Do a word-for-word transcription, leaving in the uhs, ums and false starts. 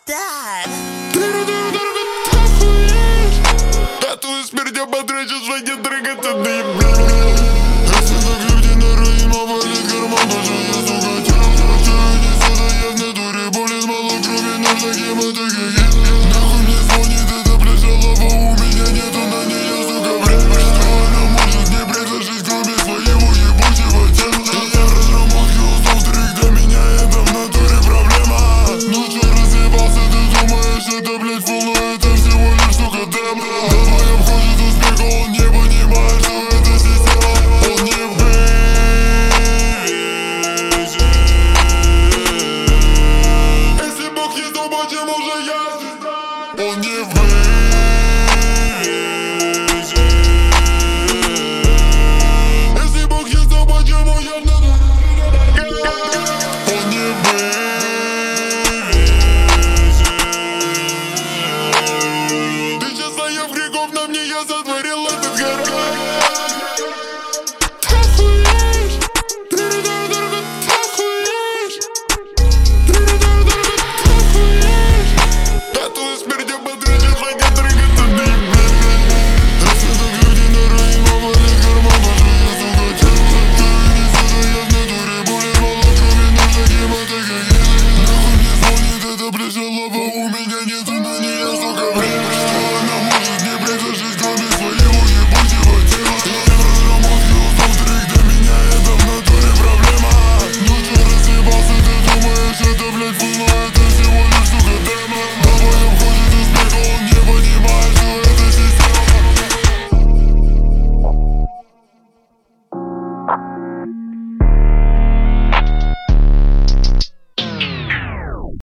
так. Да твою смерть я потрачу свои драгоценные блин. Если так люди на райма валит карман, тоже я, сука, тянут. Чаю не сюда, я в натуре болен, мало крови, но таким это как я. Нахуй мне звонит эта плешалова, у меня нету на нее, сука, время. Что она может не предложить, кроме своего ебучего тела? Я разработки устройств, для меня это в натуре проблема. Ну чё разъебался, ты думаешь, это, блядь, фулл, это всего лишь, сука, демо. Долбоёб хочет успеха, он не понимает, что это система. Он не выживет. Если Бог есть, то почему же я? Он не выживет.